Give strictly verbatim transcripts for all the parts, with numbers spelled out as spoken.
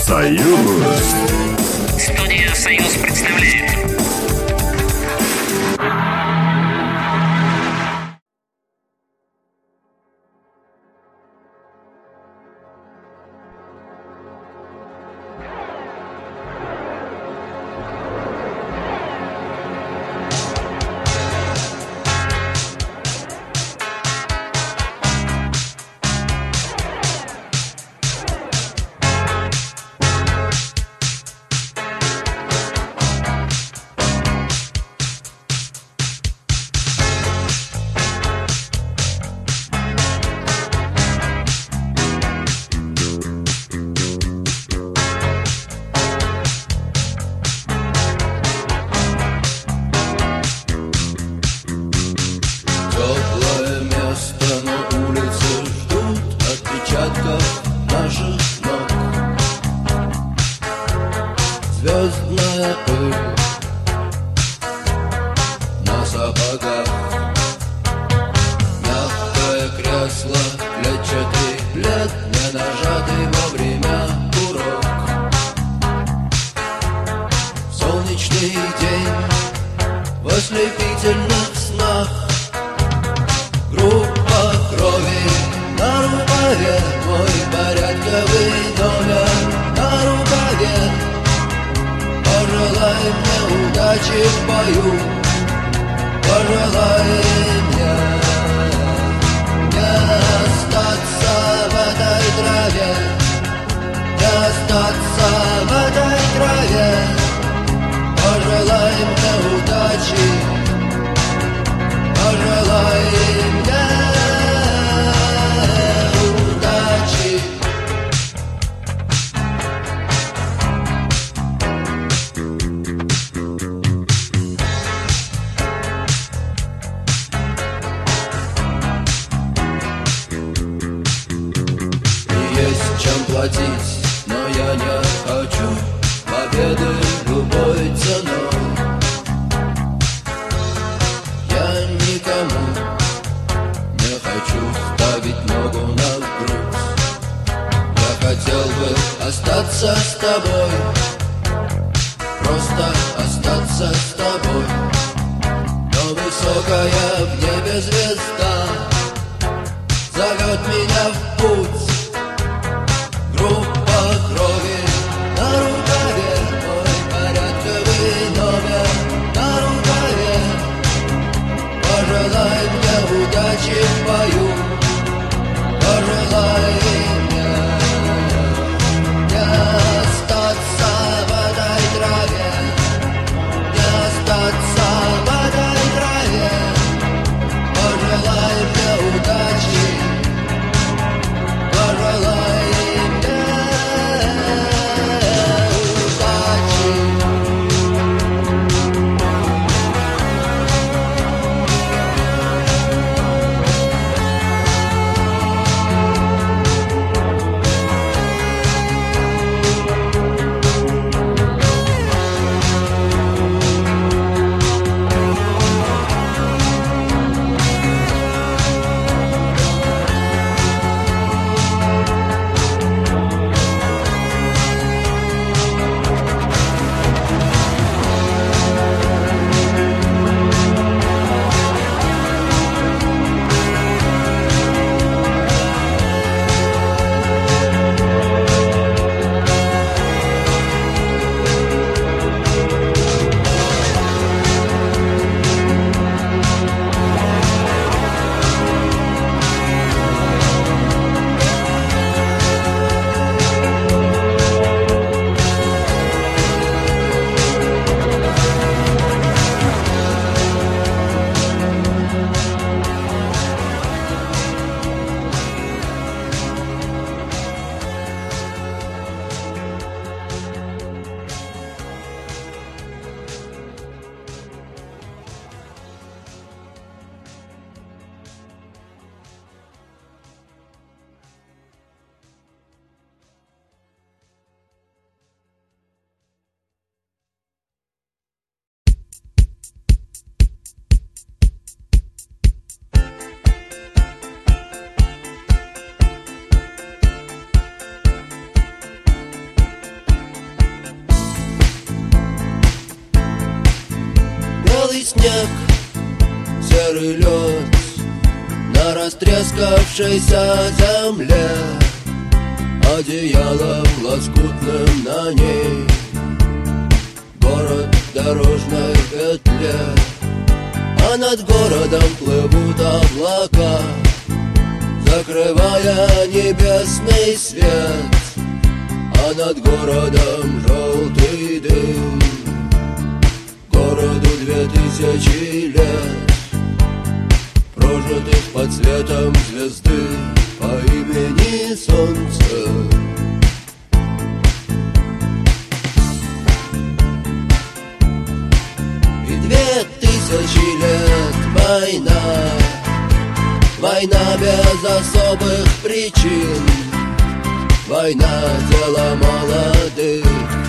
Союз. Студия «Союз» представляет. Звездная пыль на сапогах, мягкое кресло, клетчатый плед, не нажатый во время урок. Солнечный день в ослепительных снах, группа крови на рукаве, мой порядковый номер на рукаве. Пожелай мне удачи в бою, пожелай мне не остаться в этой траве, не остаться в этой траве. Пожелай мне удачи, пожелай мне удачи. Чем платить, но я не хочу победы любой ценой. Я никому не хочу ставить ногу на грудь. Я хотел бы остаться с тобой, просто остаться с тобой. Но высокая в небе звезда зовет меня в путь. Группа крови на рукаве, мой порядковый номер на рукаве. Пожелай мне удачи в бою, пожелай мне не остаться в этой траве, не остаться в этой траве. Пожелай мне удачи, снег, серый лед на растрескавшейся земле, одеялом лоскутным на ней город в дорожной петле. А над городом плывут облака, закрывая небесный свет. А над городом желтый дым, городу две тысячи лет, прожитых под светом звезды по имени Солнце. И две тысячи лет война, война без особых причин, война дело молодых,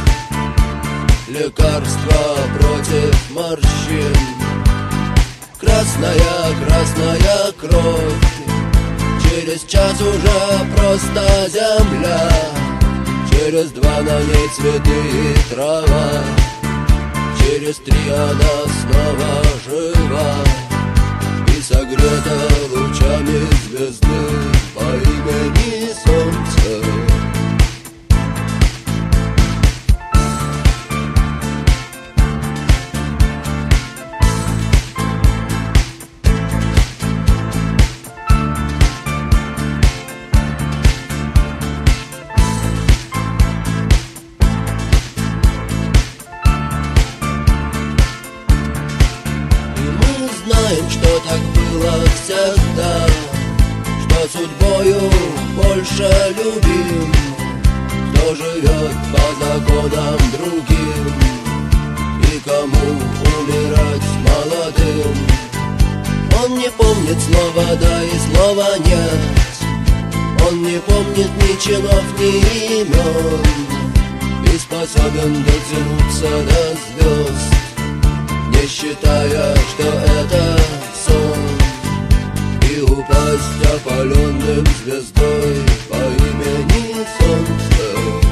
лекарства против морщин. Красная, красная кровь, через час уже просто земля, через два на ней цветы и трава, через три она снова жива и согрета лучами звезды по имени Солнце. Знаем, что так было всегда, что судьбою больше любим, кто живет по законам другим и кому умирать молодым. Он не помнит слова «да» и слова «нет», он не помнит ни чинов, ни имен, и способен дотянуться до звезд, не считая, что это сон, и упасть опаленным звездой по имени Солнце.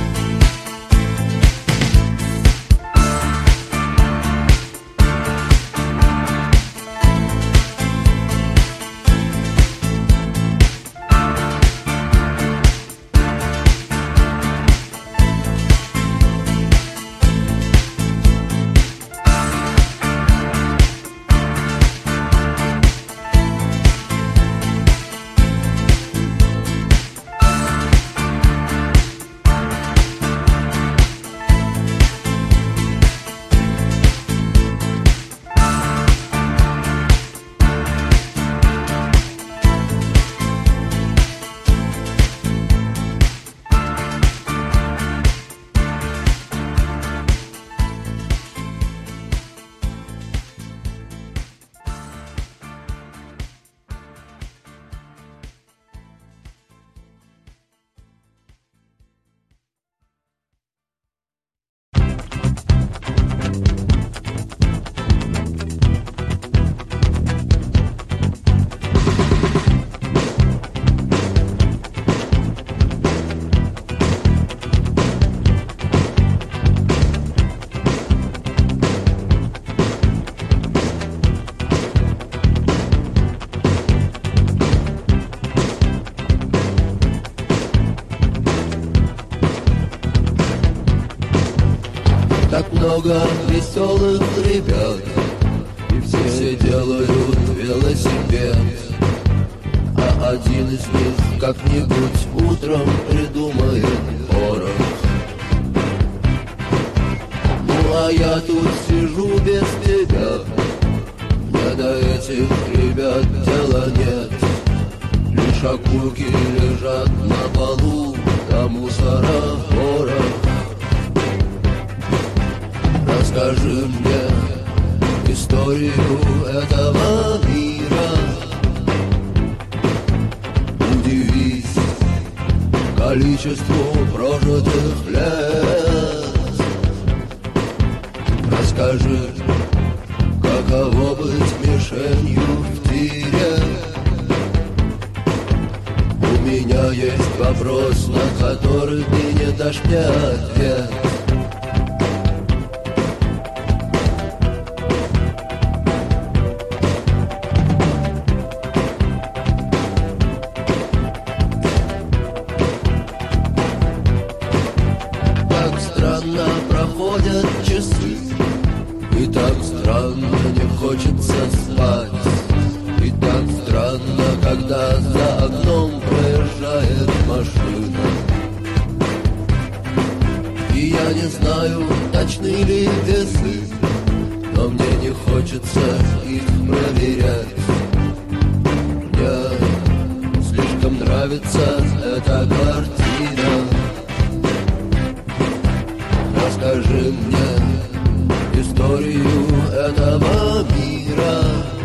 Так много веселых ребят, и все делают велосипед, а один из них как-нибудь утром придумает порох. Ну а я тут сижу без тебя, мне до этих ребят дела нет. Лишь окурки лежат на полу, а мусора порох. Расскажи мне историю этого мира, удивись количеству прожитых лет. Расскажи, каково быть мишенью в тире. У меня есть вопрос, на который ты не дашь мне ответ. проходят часы, и так странно не хочется спать. И так странно, когда за окном проезжает машина. И я не знаю, точны ли весы, но мне не хочется их проверять. Мне слишком нравится эта картина. Расскажи мне историю этого мира.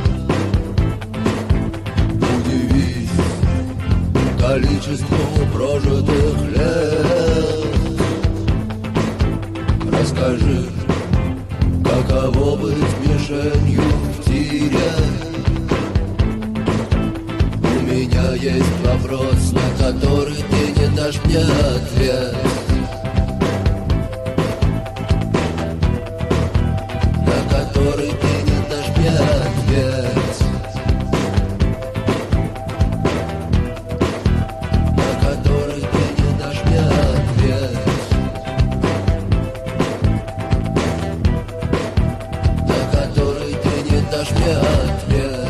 Удивись количеству прожитых лет. Расскажи, каково быть мишенью в тире. У меня есть вопрос, на который ты не дашь мне ответ. На который ты не дашь мне ответ. На который ты не дашь мне ответ. На который ты не дашь мне ответ.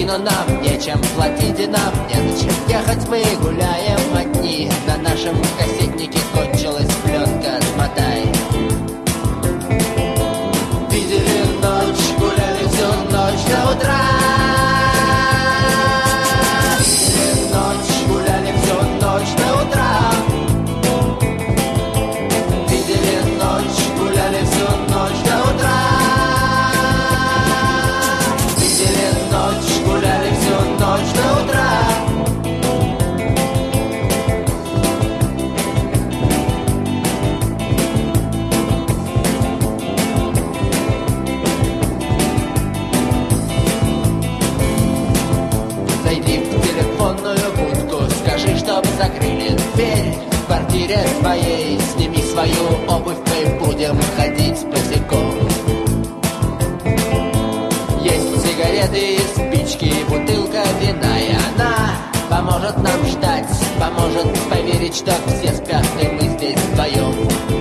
но нам нечем платить и нам незачем ехать. Мы гуляем одни, на нашем кассетнике кончилась пленка, смотай. Видели ночь, гуляли всю ночь до утра. Видели ночь, гуляли всю ночь до утра. Видели ночь, гуляли всю ночь до утра. Видели ночь, гуляли всю ночь до утра. Закрыли дверь в квартире твоей. Сними свою обувь, мы будем ходить босиком. Есть сигареты, спички, бутылка вина, и она поможет нам ждать, поможет поверить, что все спят, и мы здесь вдвоем.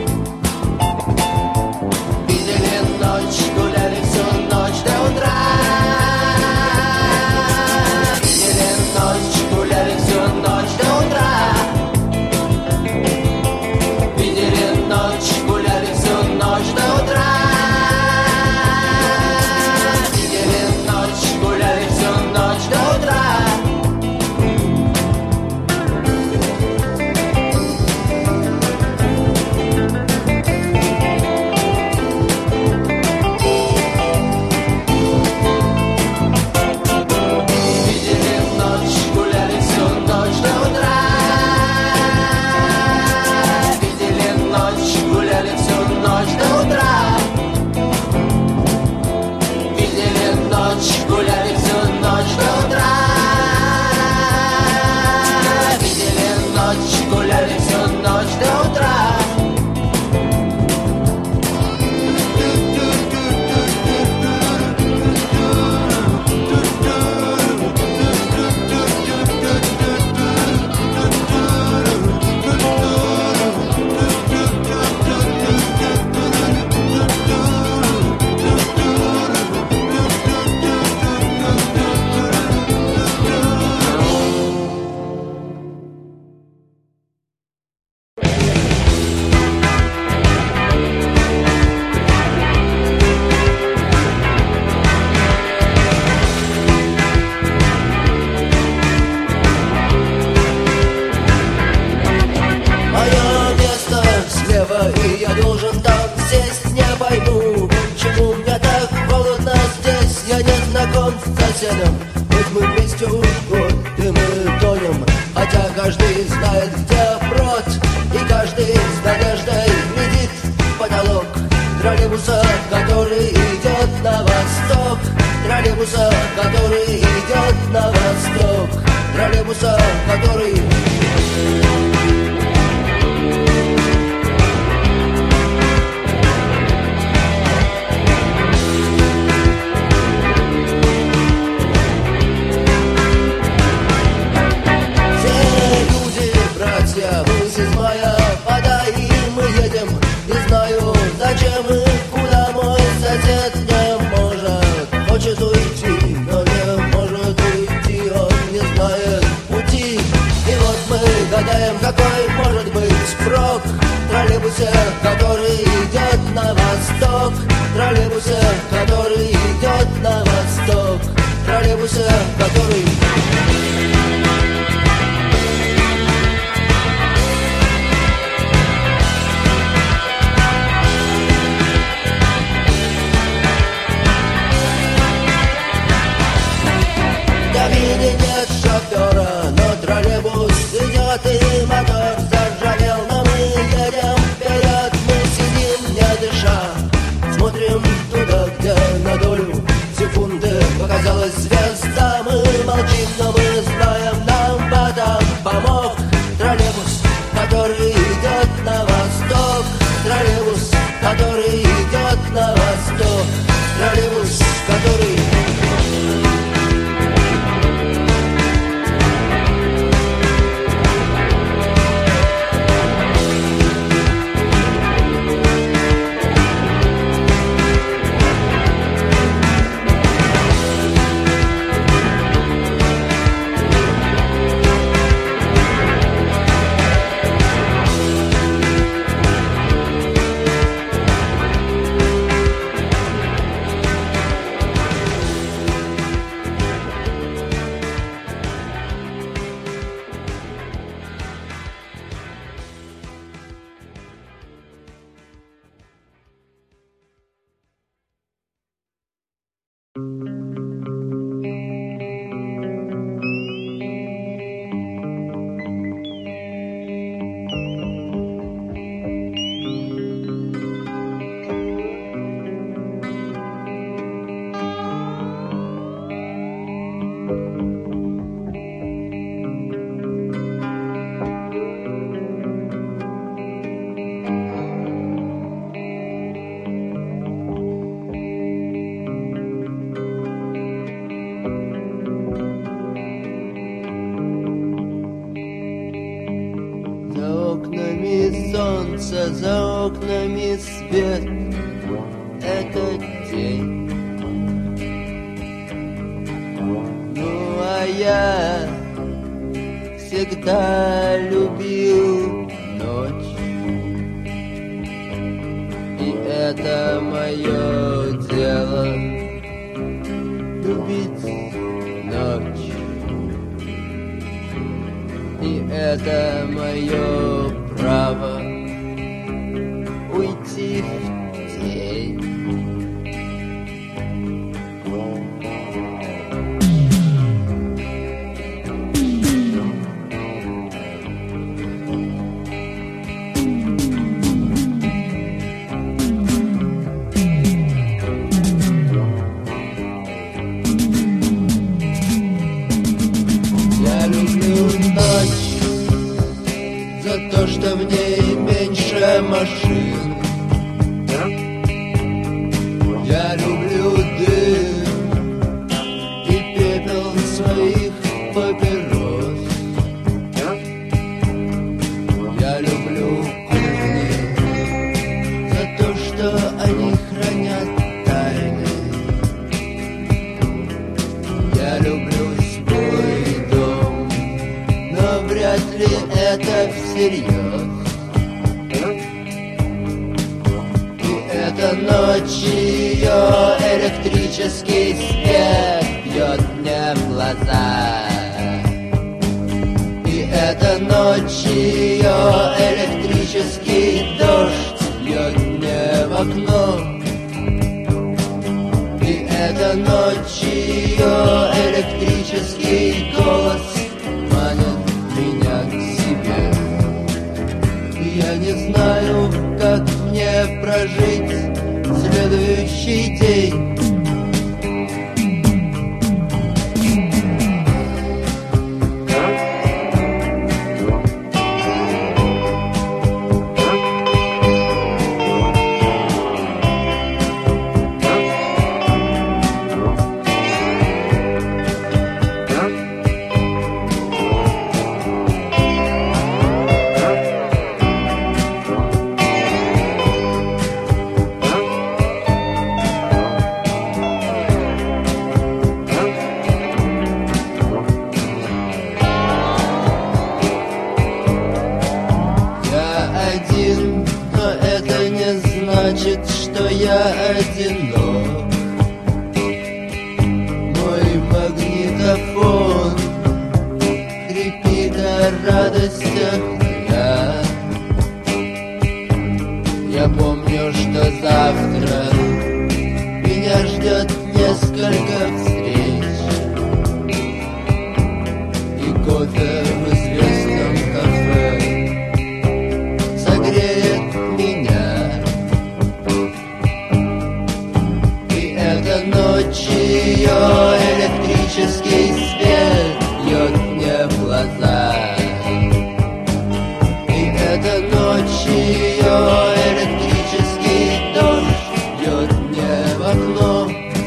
Видели ночь, гуляли всю ночь до утра. Видели ночь, гуляли всю ночь до утра. Видели ночь, гуляли всю ночь до утра. Видели ночь, гуляли всю ночь до утра. окнами солнце, за окнами свет. Это день. Ну а я всегда любил ночь, и это мое дело — любить ночь. И это мое право уйти в тень. Я люблю ночь за то, что в ней меньше машин. Я люблю дым и пепел своих папирос. Я люблю кухни за то, что они хранят тайны. Я люблю свой дом, но вряд ли это всерьез. И эта ночь, ее электрический свет бьет мне в глаза. И эта ночь, ее электрический дождь бьет мне в окно. И эта ночь, ее электрический голос манит меня к себе. И я не знаю, как мне прожить следующий день. Но это не значит, что я одинок. Мой магнитофон хрипит о радостях я. Я помню, что завтра меня ждет несколько встреч и кофе в известном кафе согреет меня. И эта ночь, ее электрический свет бьет мне в глаза. И эта ночь, ее электрический дождь бьет мне в окно.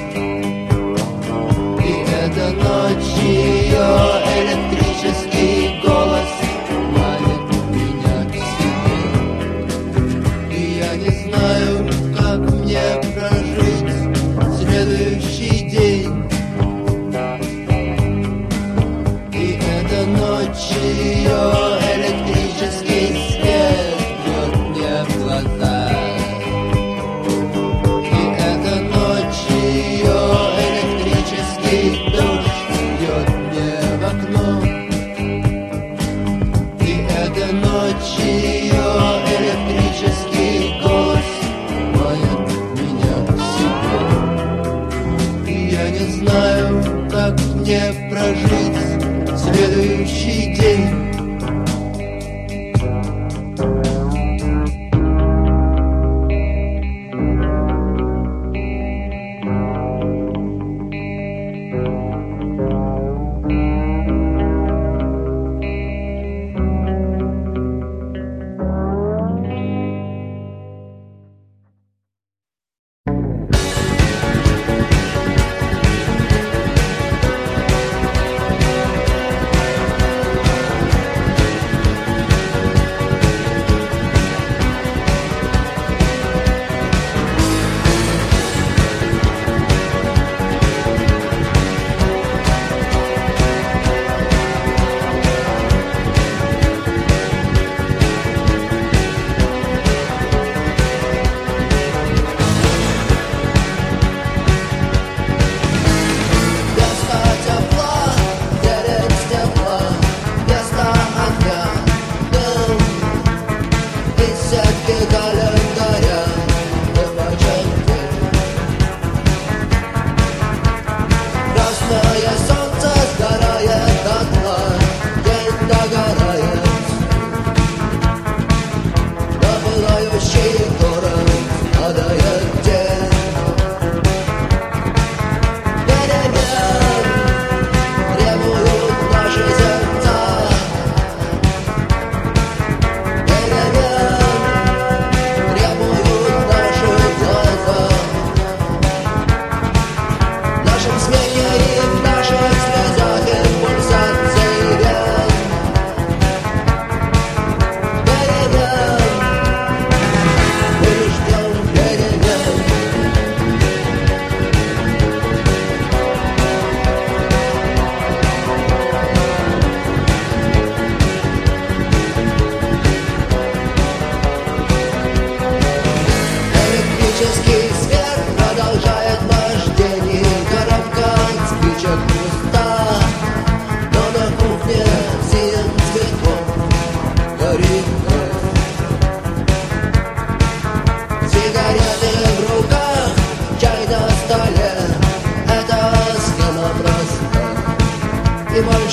И эта ночь, ее электрический голос манит меня к себе. И я не знаю, как мне прожить следующий день. И эта ночь, ее электрический свет бьет мне в глаза. И эта ночь, ее электрический дождь бьет мне в окно. И эта ночь, ее электрический голос манит меня к себе. И я не знаю, как мне прожить следующий день.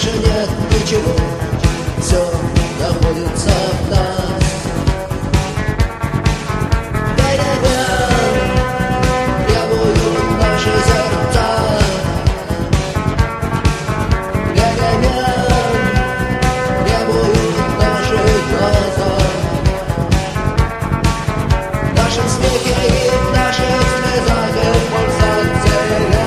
больше нет ничего, все находится в нас. Перемен требуют наши сердца. Перемен требуют наши глаза. В нашем смехе и в наших слезах и в пульсации.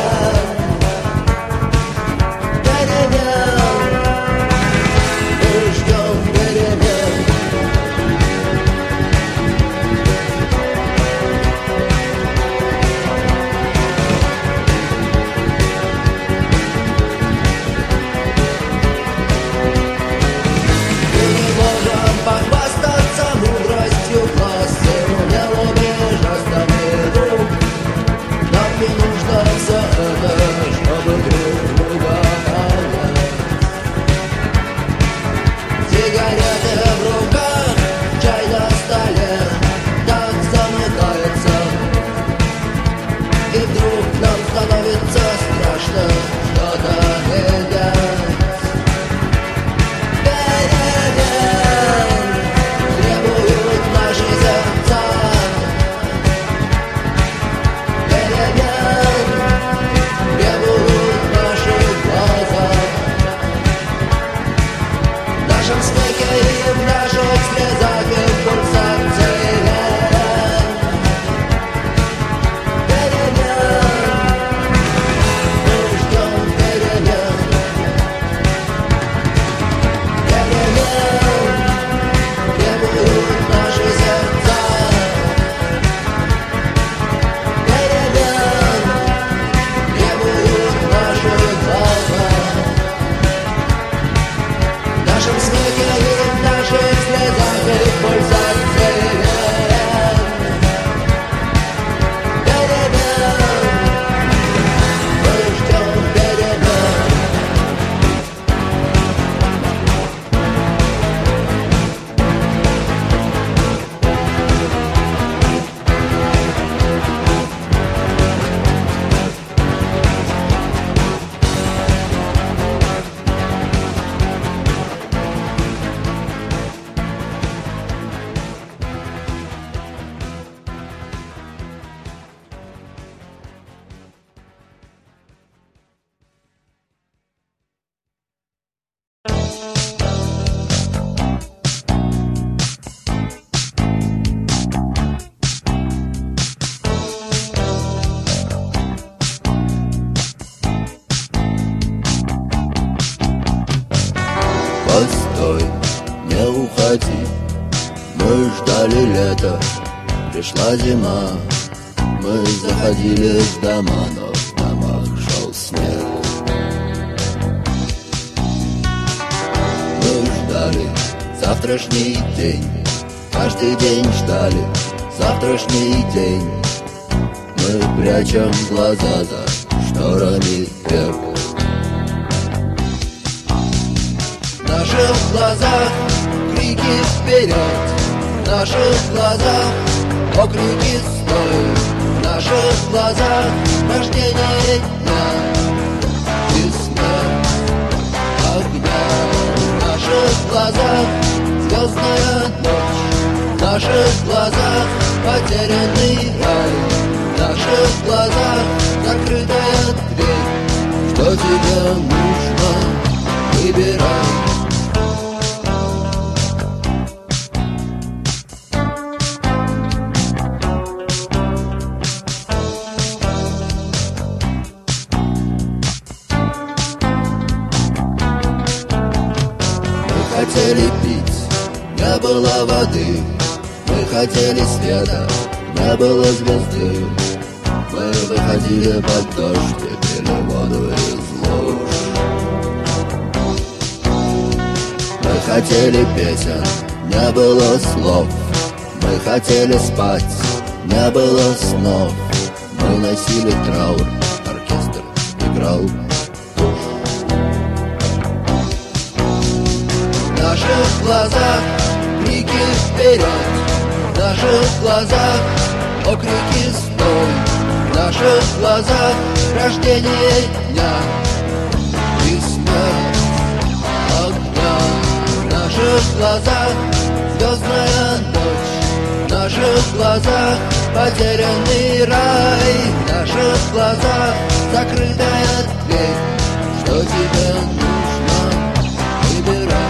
Постой, не уходи, мы ждали лета, пришла зима. Мы заходили в дома, но в домах шел снег. Мы ждали завтрашний день, каждый день ждали завтрашний день. Мы прячем глаза за шторами век. В наших глазах крики вперед, в наших глазах окрики стой, в наших глазах рождение дня и смерть огня. В наших глазах звездная ночь, в наших глазах потерянный рай, в наших глазах закрытая дверь. Что тебе нужно, выбирай. Мы хотели пить, не было воды. Мы хотели света, не было звезды. Мы выходили под дождь и пили воду из луж. Мы хотели песен, не было слов. Мы хотели спать, не было снов. Мы носили траур, оркестр играл. В наших глазах крики вперед, в наших глазах окрики стой, в наших глазах рождение дня и смерть наших глазах звездная ночь, в наших глазах потерянный рай, в наших глазах закрытая дверь. Что тебе нужно, выбирай.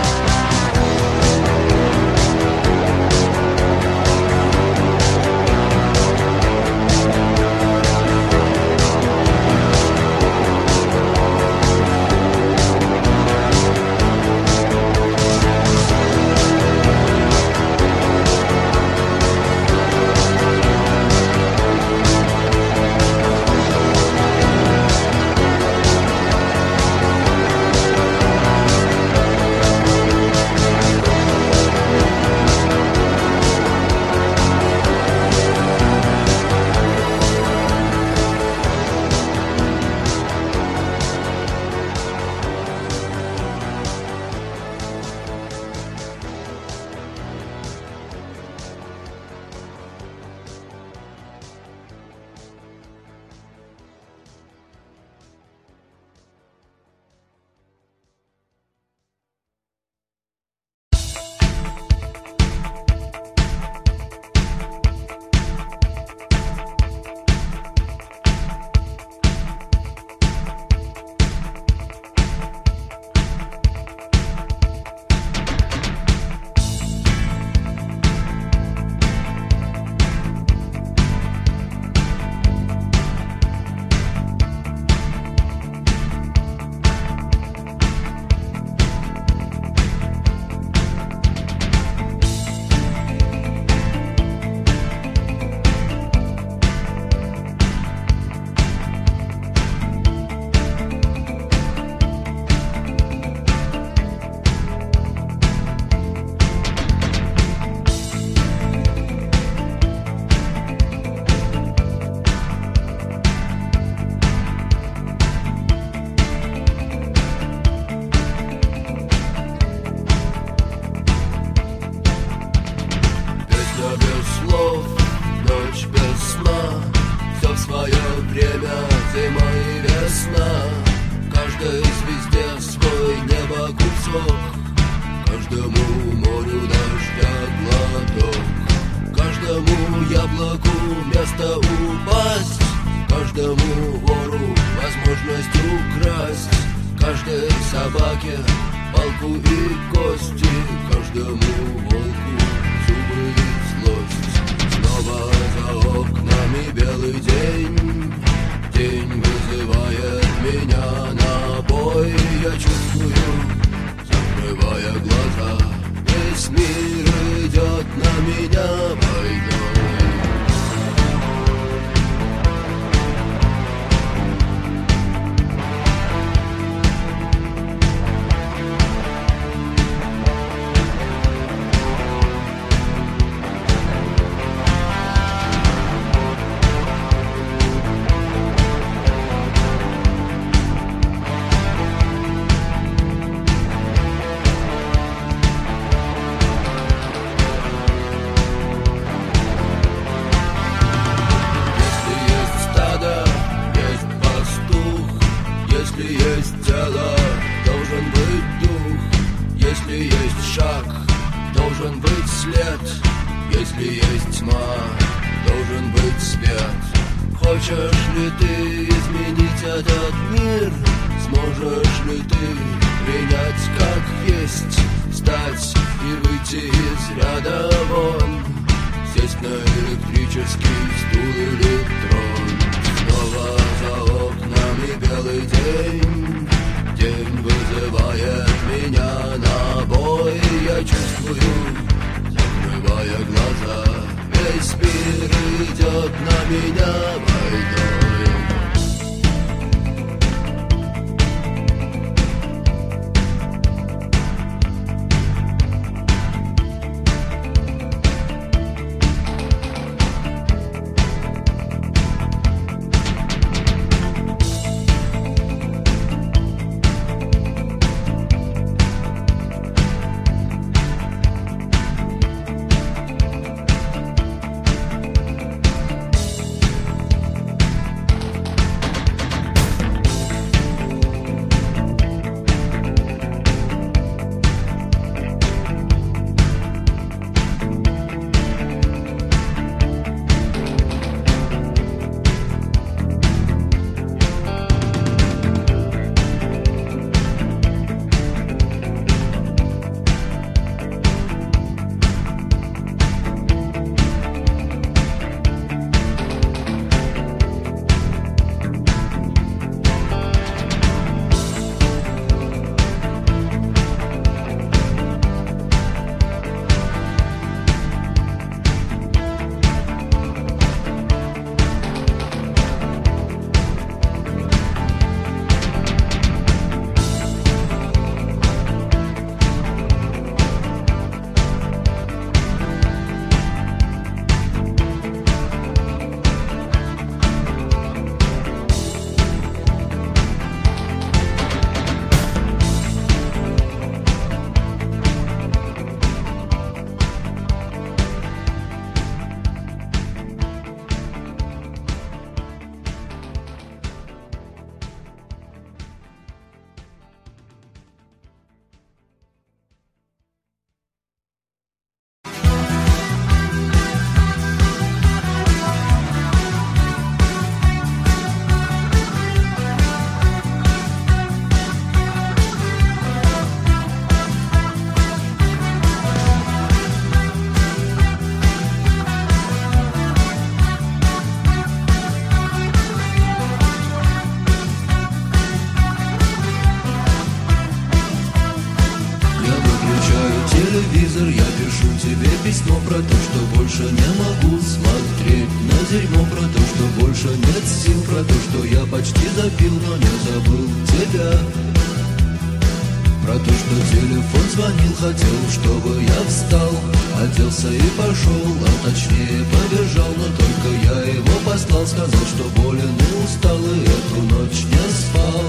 письмо про то, что больше не могу смотреть на дерьмо, про то, что больше нет сил, про то, что я почти запил, но не забыл тебя. Про то, что телефон звонил, хотел, чтобы я встал, оделся и пошел, а точнее побежал, но только я его послал, сказал, что болен и устал, и эту ночь не спал.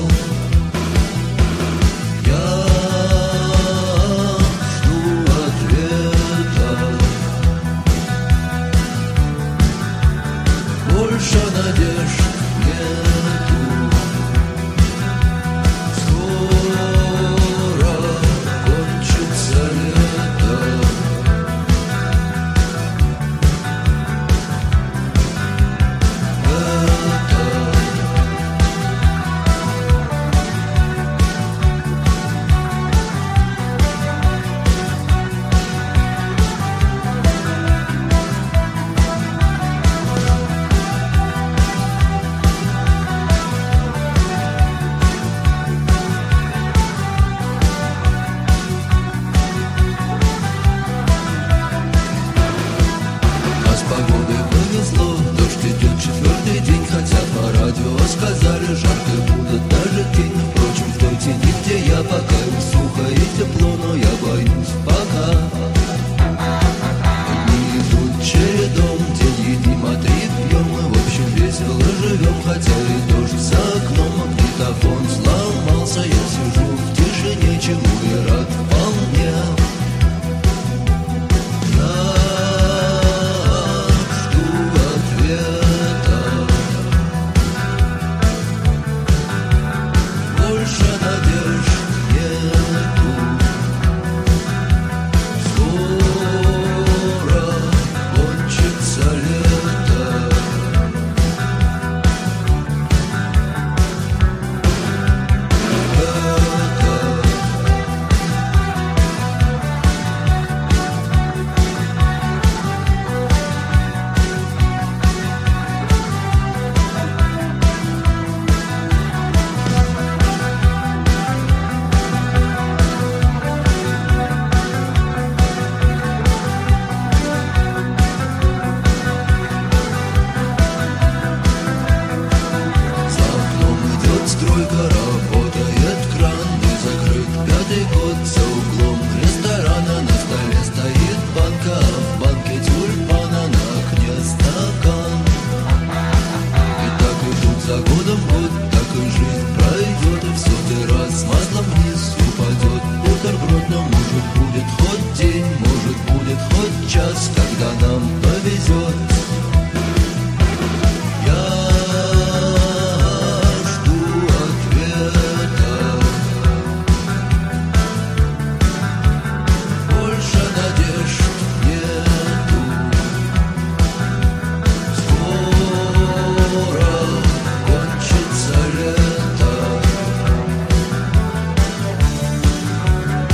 Я жду ответа, больше надежд нету.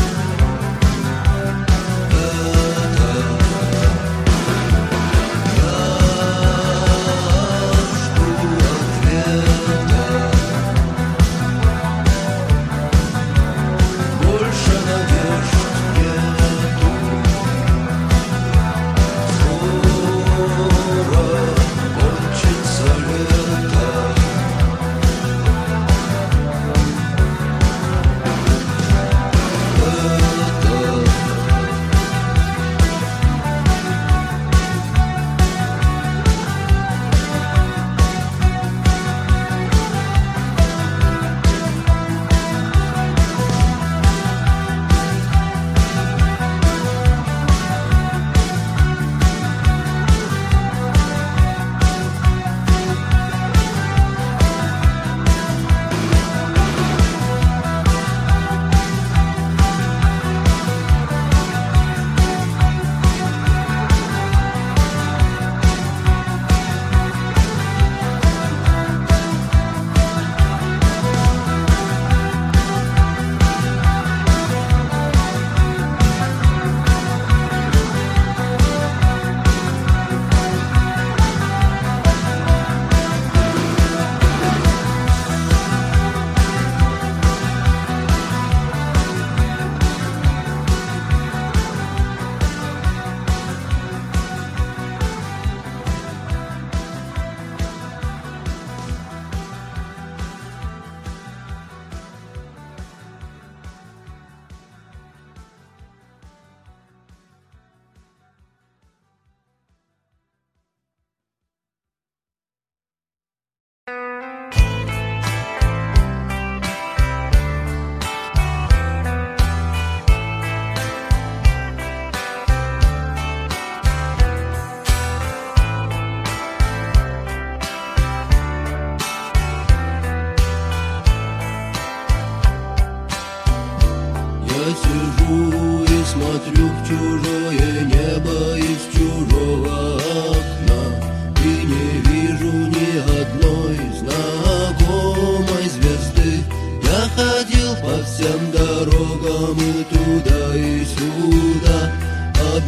Я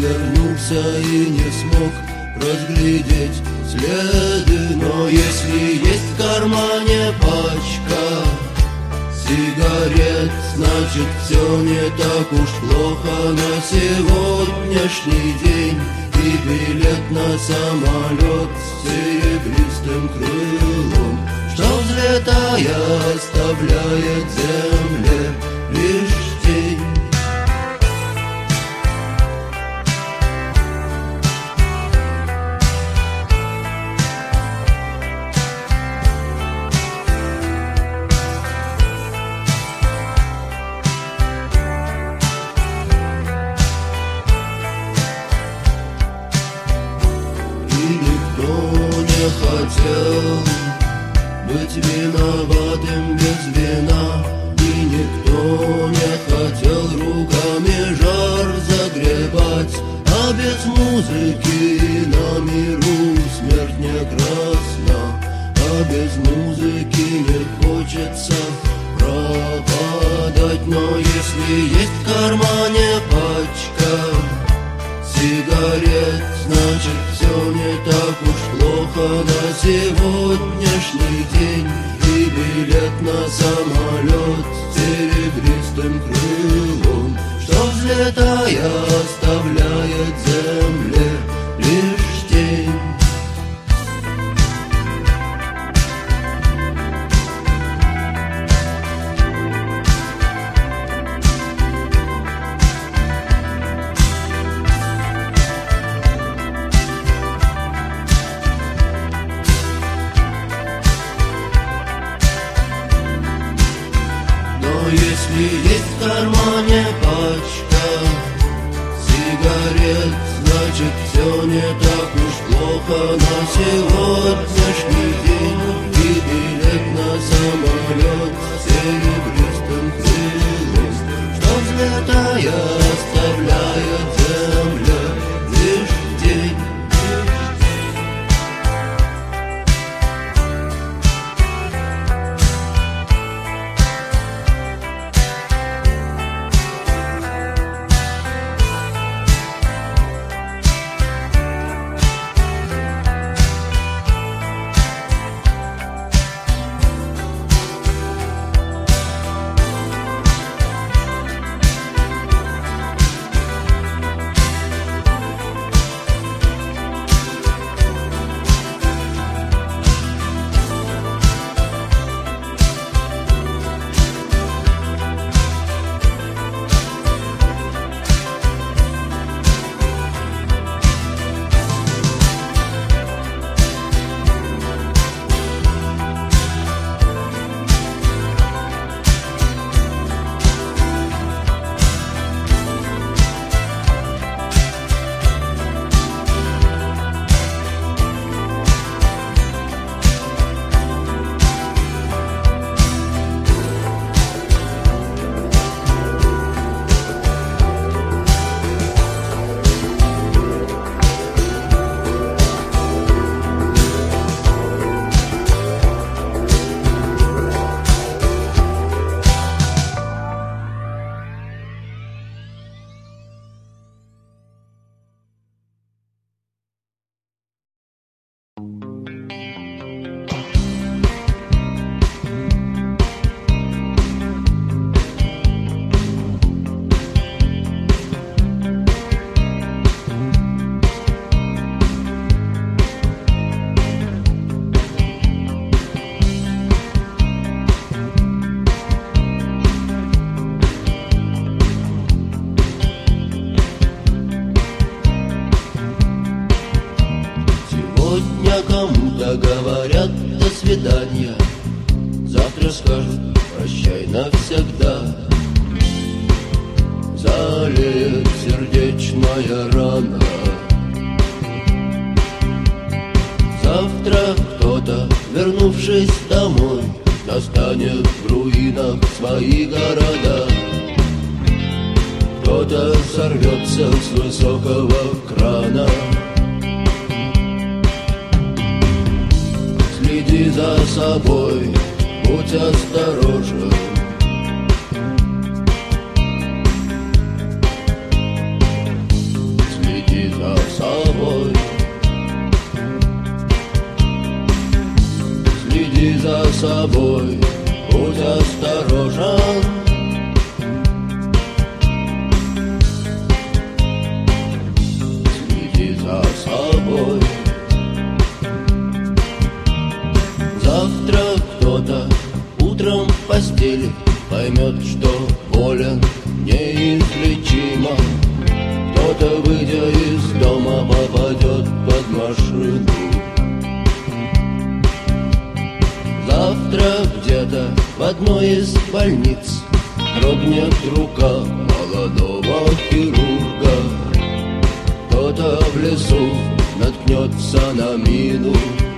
обернулся и не смог разглядеть следы. Но если есть в кармане пачка сигарет, значит все не так уж плохо на сегодняшний день. И билет на самолет с серебристым крылом, что взлетая оставляет земле лишь тень. Хотел быть виноватым без вина, и никто не хотел руками жар загребать. А без музыки на миру смерть не красна, а без музыки не хочется пропадать. Но если есть в кармане пачка сигарет, значит все не так уж плохо на сегодняшний день. И билет на самолет с серебристым крылом, что взлетая оставляет земле лишь тень. Если есть в кармане пачка сигарет, значит все не так уж плохо на сегодняшний день. И билет на самолет с серебристым крылом, что взлетая оставляет земля лишь тень. Кому-то говорят до свидания, завтра скажут прощай навсегда. Залеет сердечная рана. Завтра кто-то, вернувшись домой, достанет в руинах свои города. Кто-то сорвется с высокого крана. Следи за собой, будь осторожен. собой, будь осторожен. Следи за собой. Завтра кто-то утром в постели поймет, что болен неизлечимо. Кто-то, выйдя из дома, попадет под машину. Завтра где-то в одной из больниц дрогнет рука молодого хирурга. Кто-то в лесу наткнется на мину.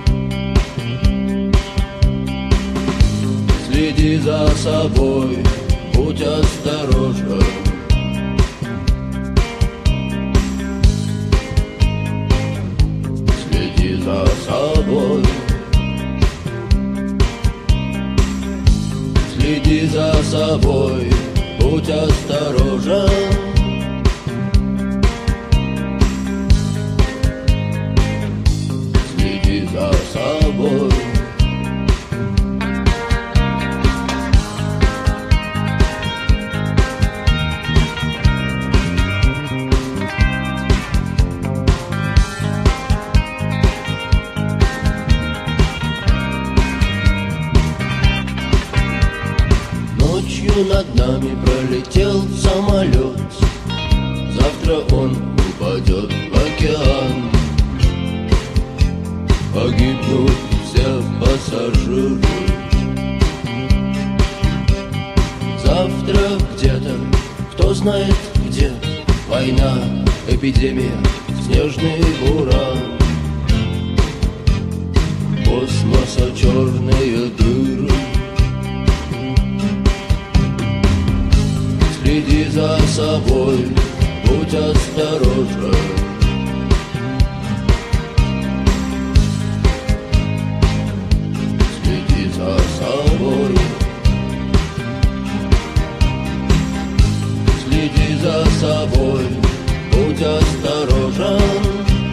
Следи за собой, будь осторожен. Следи за собой. Следи за собой, будь осторожен. Следи за собой. Над нами пролетел самолет. Завтра он упадет в океан. Погибнут все пассажиры. Завтра где-то, кто знает где, война, эпидемия, снежный буран. Космоса черные дыры. Следи за собой, будь осторожен. Следи за собой. Следи за собой, будь осторожен.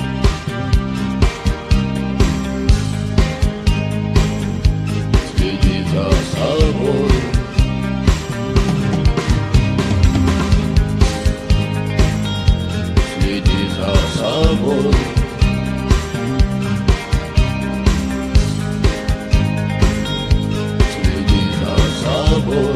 Следи за собой. Следи за собой. Следи за собой.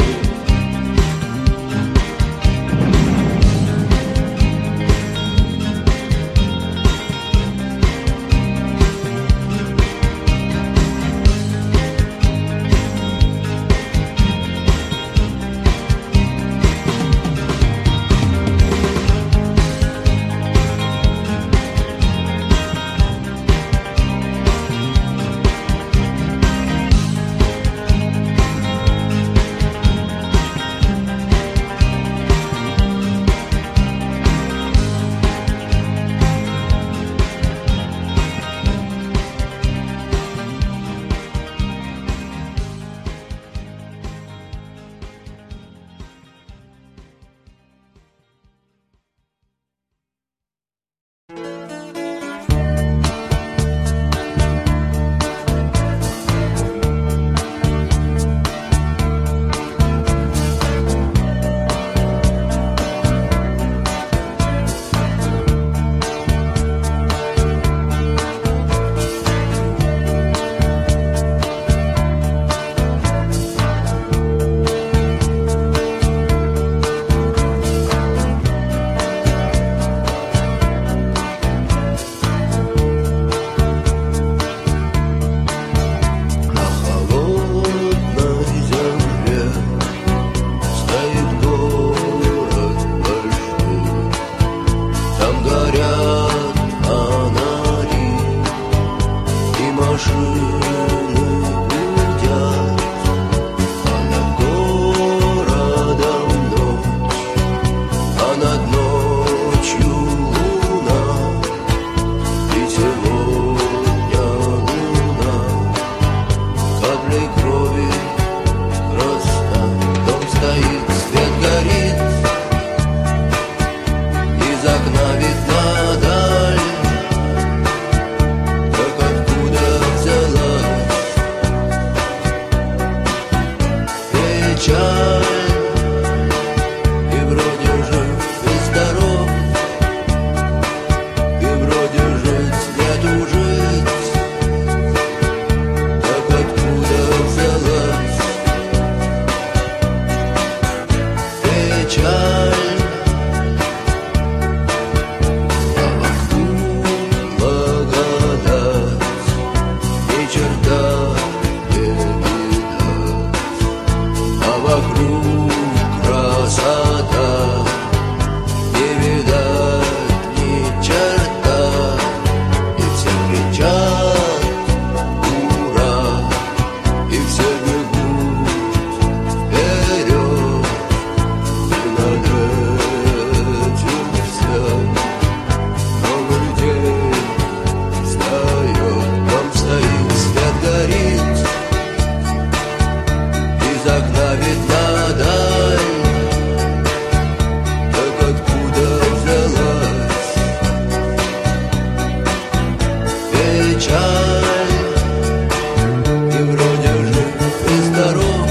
печаль, и вроде жив и здоров,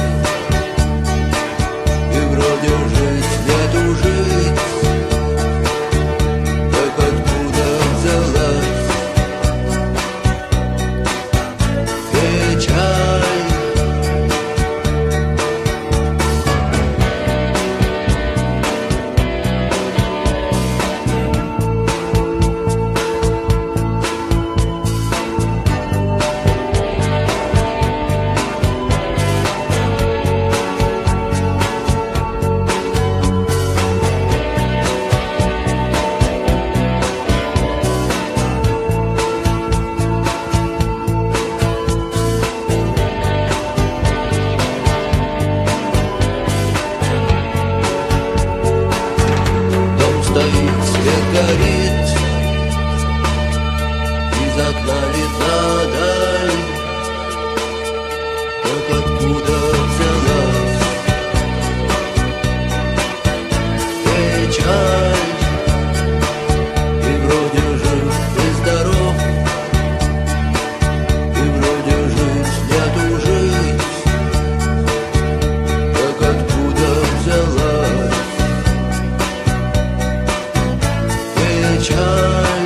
и вроде жить нету жить. Так откуда взялась печаль? Стоит, свет горит, из окна видна даль. Так откуда взялась печаль? И вроде жив и здоров, и вроде жить нету жить. Так откуда взялась печаль?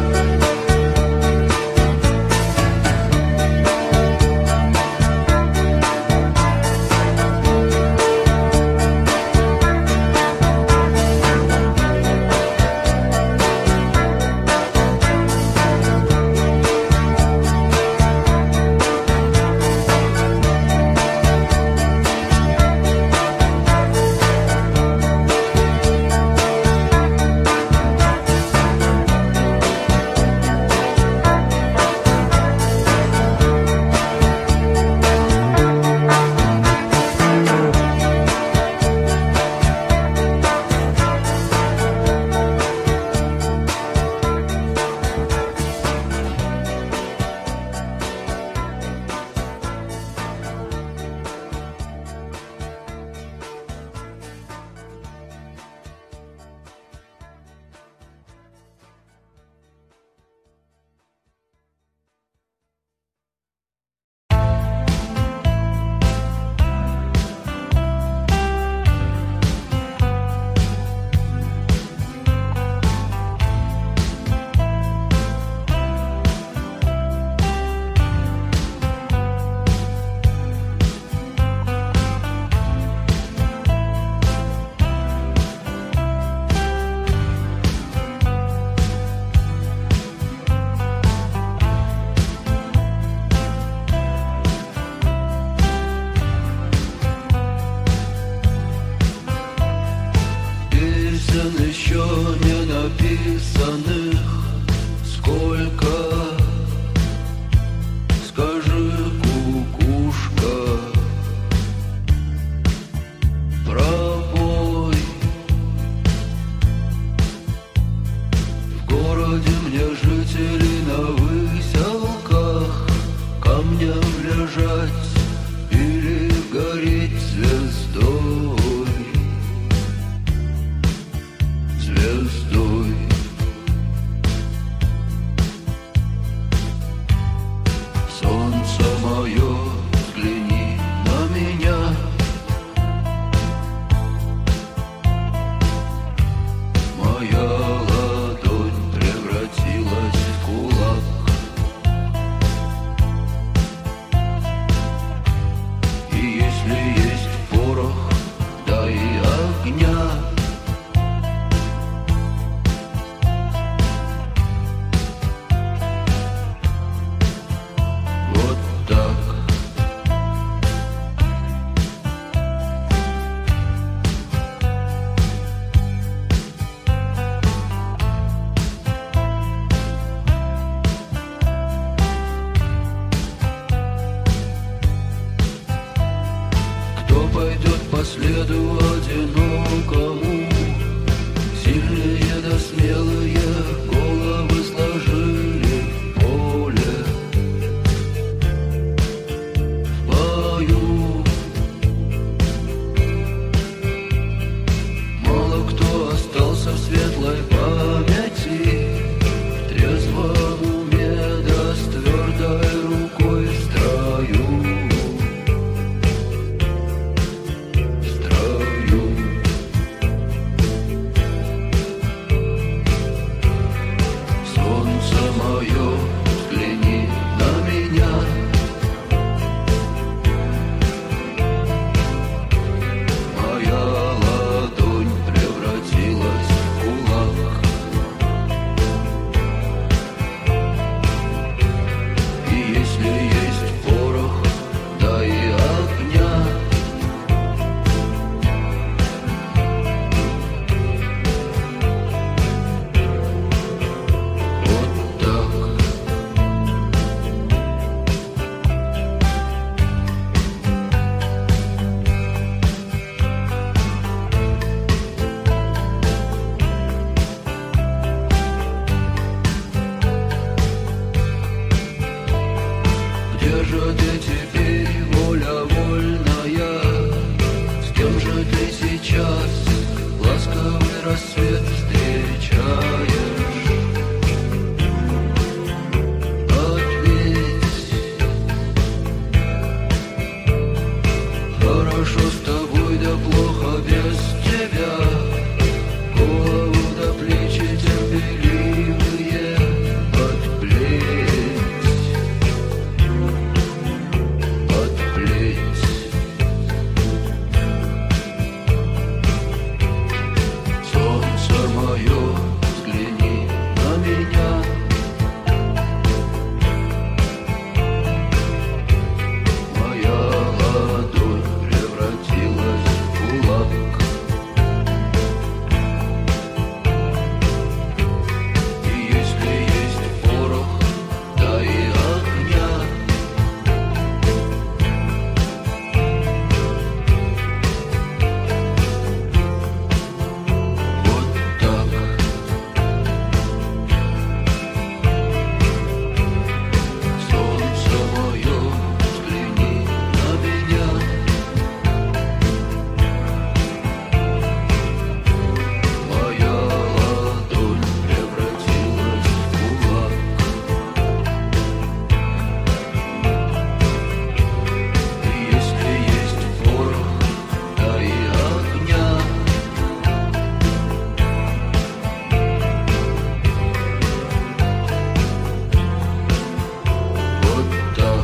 Еще не написанных сколько, скажи, кукушка, пробой. В городе мне жители на выселках, камням лежать или гореть звездой. Звездой. Солнце мое, взгляни на меня. Моя ладонь превратилась в кулак. И если есть порох, дай огня. Пойдет по следу одинокому, сильные да смелые головы сложили в поле. В бою мало кто остался в светлой памяти, в трезвом уме да ствер. же ты теперь, воля вольная? С кем же ты сейчас ласковый рассвет встречаешь? Ответь. Хорошо с тобой, да плохо без тебя. Голову до плечи терпеливые отплеть, отплеть. Солнце мое, взгляни на меня. Моя ладонь превратилась в кулак. И если есть порох, да и огня, вот так. Солнце мое, взгляни на меня. Моя ладонь превратилась в кулак. И если есть порох, да и огня, вот так.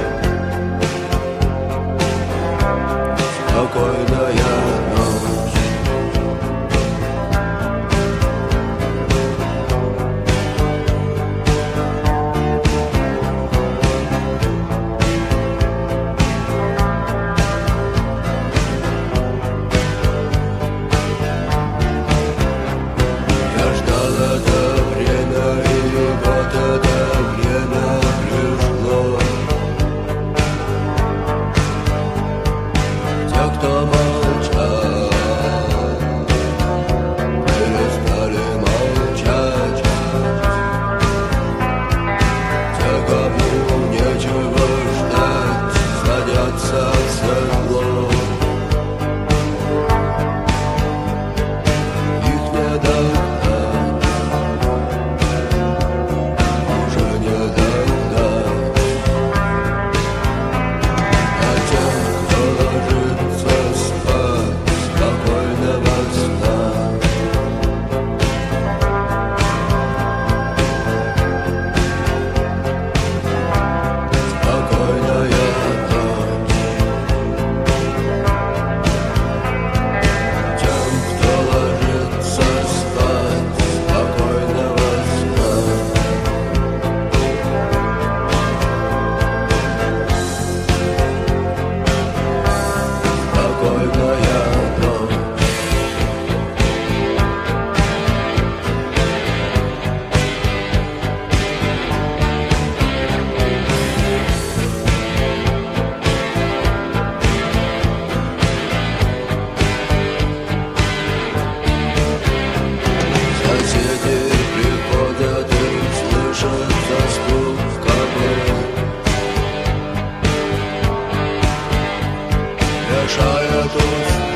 спокойная ночь. Те, кто молчал, перестали молчать. Те, кому нечего ждать, садятся в седло. Их не догнать, уже не догнать. А тем, кто ложится спать, спокойного сна. Спокойная ночь. Тем, кто ложится спать, спокойного сна. Спокойная ночь. Соседи приходят и слышат стук копыт, решают устать.